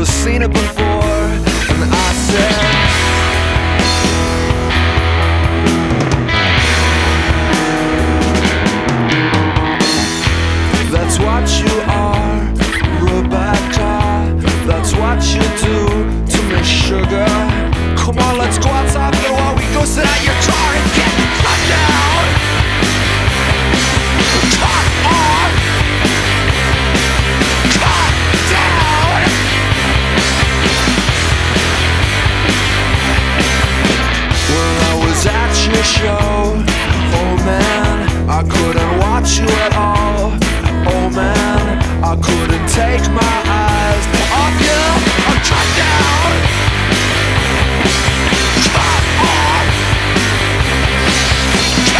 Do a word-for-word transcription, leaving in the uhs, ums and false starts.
never seen it before. And I said, that's what you are, Rebecca. That's what you do to me, sugar. Come on, let's go outside for a while. We go sit at your car and get cut down. Cut on. Cut down. When I was at your show, oh man, I couldn't watch you at all. Oh man, I couldn't take my eyes off you. I'm cut down. Cut off.